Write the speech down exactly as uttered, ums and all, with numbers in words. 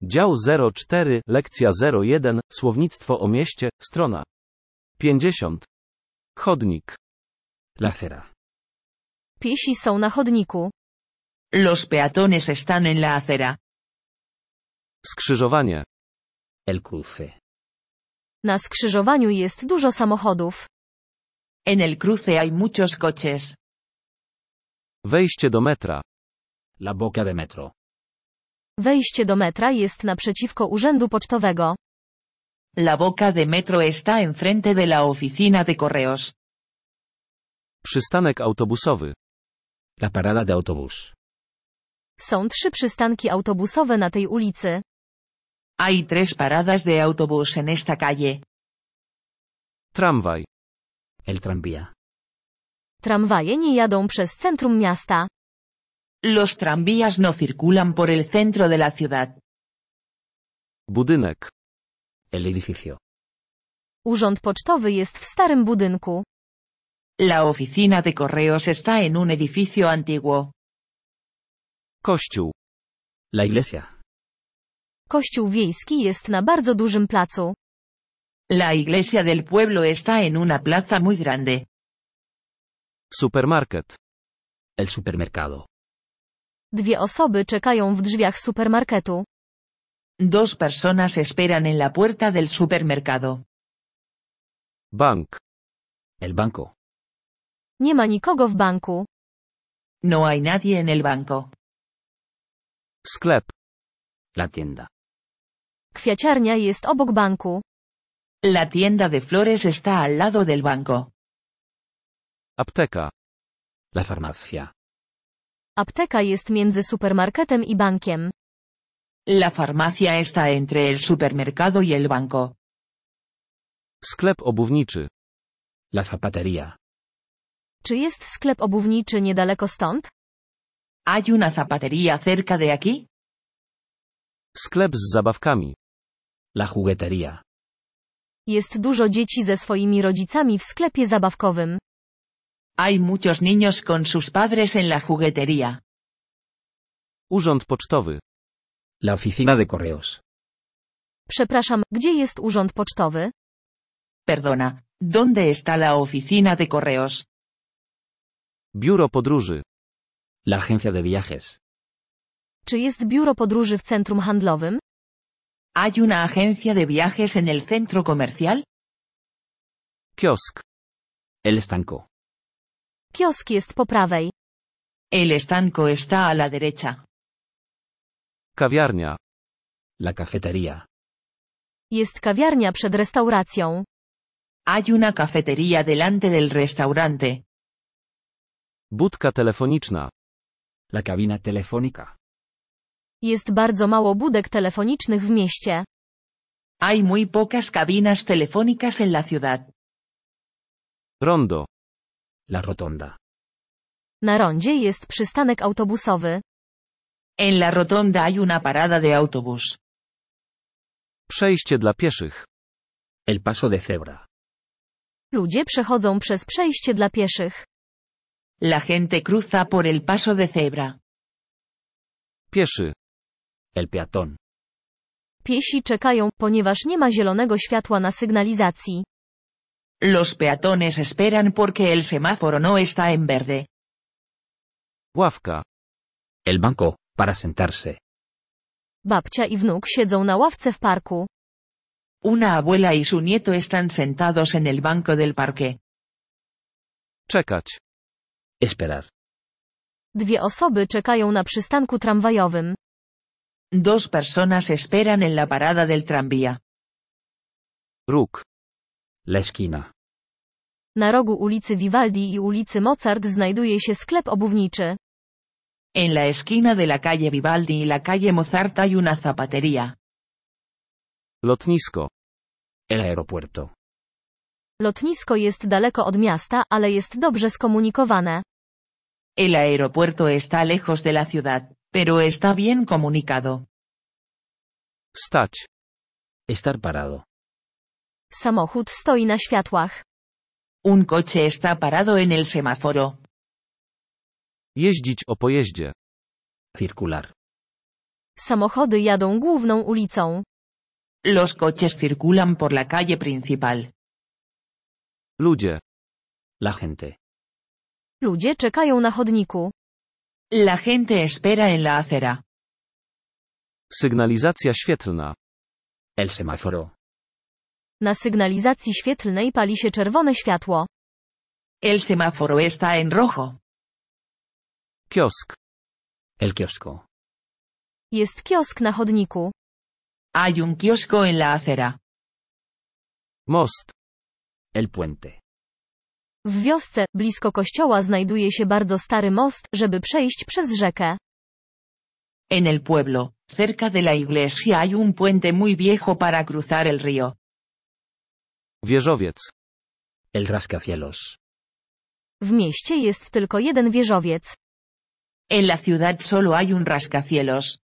Dział zero cztery, lekcja zero jeden, słownictwo o mieście, strona pięćdziesiąt. Chodnik. La acera. Piesi są na chodniku. Los peatones están en la acera. Skrzyżowanie. El cruce. Na skrzyżowaniu jest dużo samochodów. En el cruce hay muchos coches. Wejście do metra. La boca de metro. Wejście do metra jest naprzeciwko urzędu pocztowego. La boca de metro está enfrente de la oficina de correos. Przystanek autobusowy. La parada de autobús. Są trzy przystanki autobusowe na tej ulicy. Hay tres paradas de autobús en esta calle. Tramwaj. El tranvía. Tramwaje nie jadą przez centrum miasta. Los tranvías no circulan por el centro de la ciudad. Budynek. El edificio. Urząd pocztowy jest w starym budynku. La oficina de correos está en un edificio antiguo. Kościół. La iglesia. Kościół wiejski jest na bardzo dużym placu. La iglesia del pueblo está en una plaza muy grande. Supermarket. El supermercado. Dwie osoby czekają w drzwiach supermarketu. Dos personas esperan en la puerta del supermercado. Bank. El banco. Nie ma nikogo w banku. No hay nadie en el banco. Sklep. La tienda. Kwiaciarnia jest obok banku. La tienda de flores está al lado del banco. Apteka. La farmacia. Apteka jest między supermarketem i bankiem. La farmacia está entre el supermercado y el banco. Sklep obuwniczy. La zapatería. Czy jest sklep obuwniczy niedaleko stąd? ¿Hay una zapatería cerca de aquí? Sklep z zabawkami. La juguetería. Jest dużo dzieci ze swoimi rodzicami w sklepie zabawkowym. Hay muchos niños con sus padres en la juguetería. Urząd pocztowy. La oficina de correos. Przepraszam, gdzie jest urząd pocztowy? Perdona, ¿dónde está la oficina de correos? Biuro podróży. La agencia de viajes. Czy jest biuro podróży w centrum handlowym? ¿Hay una agencia de viajes en el centro comercial? Kiosk. El estanco. Kiosk jest po prawej. El estanco está a la derecha. Kawiarnia. La cafetería. Jest kawiarnia przed restauracją. Hay una cafetería delante del restaurante. Budka telefoniczna. La cabina telefónica. Jest bardzo mało budek telefonicznych w mieście. Hay muy pocas cabinas telefónicas en la ciudad. Rondo. La rotonda. Na rondzie jest przystanek autobusowy. En la rotonda hay una parada de autobús. Przejście dla pieszych. El paso de cebra. Ludzie przechodzą przez przejście dla pieszych. La gente cruza por el paso de cebra. Pieszy. El peatón. Piesi czekają, ponieważ nie ma zielonego światła na sygnalizacji. Los peatones esperan porque el semáforo no está en verde. Ławka. El banco, para sentarse. Babcia i wnuk siedzą na ławce w parku. Una abuela y su nieto están sentados en el banco del parque. Czekać. Esperar. Dwie osoby czekają na przystanku tramwajowym. Dos personas esperan en la parada del tranvía. Róg. La esquina. Na rogu ulicy Vivaldi i ulicy Mozart znajduje się sklep obuwniczy. En la esquina de la calle Vivaldi y la calle Mozart hay una zapatería. Lotnisko. El aeropuerto. Lotnisko jest daleko od miasta, ale jest dobrze skomunikowane. El aeropuerto está lejos de la ciudad, pero está bien comunicado. Stać. Estar parado. Samochód stoi na światłach. Un coche está parado en el semáforo. Jeździć o pojeździe. Circular. Samochody jadą główną ulicą. Los coches circulan por la calle principal. Ludzie. La gente. Ludzie czekają na chodniku. La gente espera en la acera. Sygnalizacja świetlna. El semáforo. Na sygnalizacji świetlnej pali się czerwone światło. El semáforo está en rojo. Kiosk. El kiosco. Jest kiosk na chodniku. Hay un kiosco en la acera. Most. El puente. W wiosce, blisko kościoła znajduje się bardzo stary most, żeby przejść przez rzekę. En el pueblo, cerca de la iglesia hay un puente muy viejo para cruzar el río. Wieżowiec. El rascacielos. W mieście jest tylko jeden wieżowiec. En la ciudad solo hay un rascacielos.